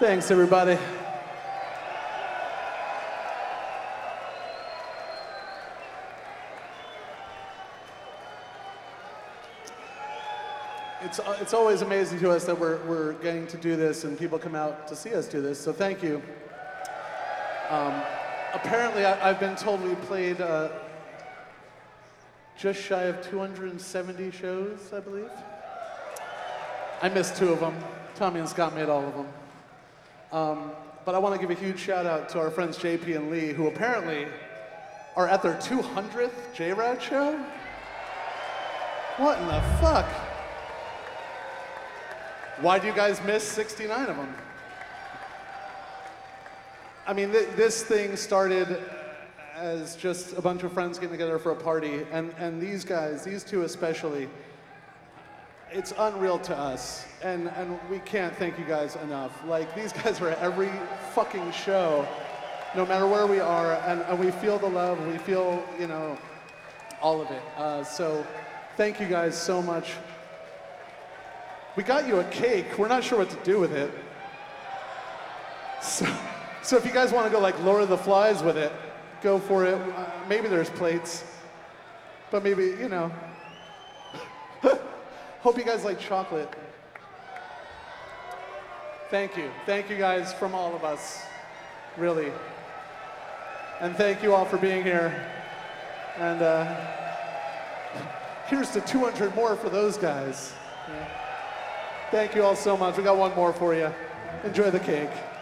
Thanks, everybody. It's always amazing to us that we're getting to do this and people come out to see us do this, so thank you. Apparently, I've been told we played just shy of 270 shows, I believe. I missed 2 of them. Tommy and Scott made all of them. But I want to give a huge shout out to our friends JP and Lee, who apparently are at their 200th J-Rad show? What in the fuck? Why do you guys miss 69 of them? I mean, this thing started as just a bunch of friends getting together for a party, and these guys, these 2 especially, it's unreal to us, and we can't thank you guys enough. Like, these guys are at every fucking show, no matter where we are, and we feel the love, we feel, you know, all of it. So thank you guys so much. We got you a cake. We're not sure what to do with it. So if you guys want to go like Lord of the Flies with it, go for it. Maybe there's plates, but maybe, you know. Hope you guys like chocolate. Thank you. Thank you guys from all of us, really. And thank you all for being here. And here's to 200 more for those guys. Yeah. Thank you all so much. We got one more for you. Enjoy the cake.